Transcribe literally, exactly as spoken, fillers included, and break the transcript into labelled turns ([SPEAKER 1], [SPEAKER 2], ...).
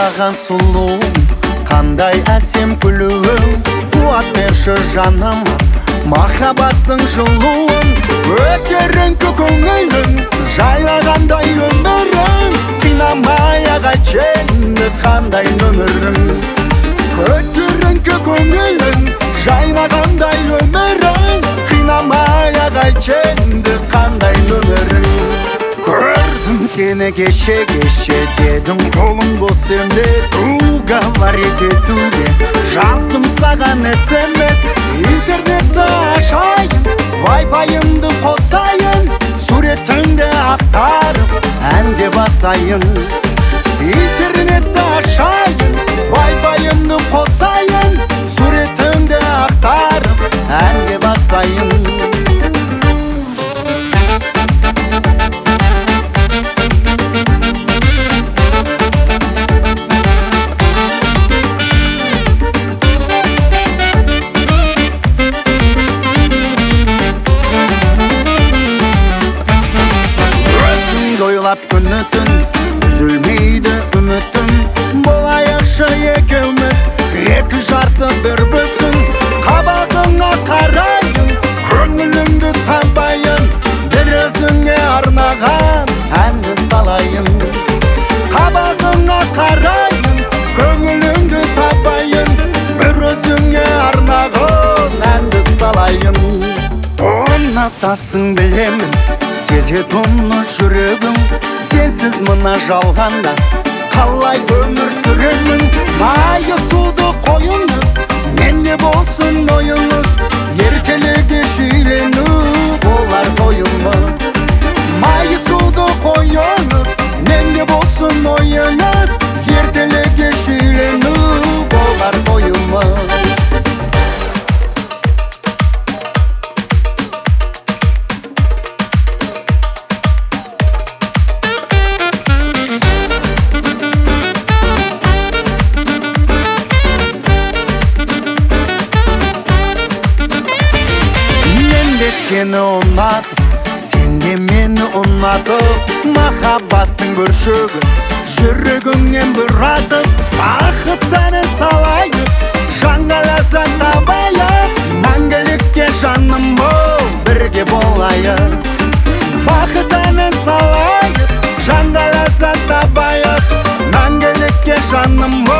[SPEAKER 1] жайнаған сұлуың, қандай әсем күлуің, қуат берші жаныма махаббаттың жылуын. Көтеріңкі көңілің, жайлағандай өмірің, қинамай ағайчы енді қандай нөмірің. Көтеріңкі көңілің, жайлағандай өмірің, қинамай ағайчы енді қандай нөмірің. Көрдім сені кеше-кеше, дедің қолың бос емес, уговорить етуге жаздым саған смс. Интернетті ашайын, вайфайымды қосайын, суретіңді ақтарып әнге басайын. Интернетті ашайын, вайфайымды қосайын, суретіңді ақтарып әнге басайын. Ойлап күні түн, үзілмейді үмітім, болайықшы екеуміз, екі жарты бір бүтін. Қабағыңа қарайын, көңіліңді табайын, бір өзіңе арнаған әнді салайын. Қабағыңа қарайын, көңіліңді табайын, бір өзіңе арнаған әнді салайын. Ұнатасың білемін, сезет оны жүрегім, сенсіз мына жалғанда қалай өмір сүремін. Майы суды қойыңыз, менде болсын ойыңыз, ертеліге шүйлену болар тойымыз. Майы суды қойыңыз, менде болсын ойыңыз, ертеліге шүйлену болар тойымыз. Сені ұнатып, сен де мені ұнатып, махаббаттың бүршігі жүрегіңнен бұратып, бақыт әнін салайық, жанға ләззат табайық, мәңгілікке жаным бол, бірге болайық. Бақыт әнін салайық, жанға ләззат табайық, мәңгілікке жаным бол.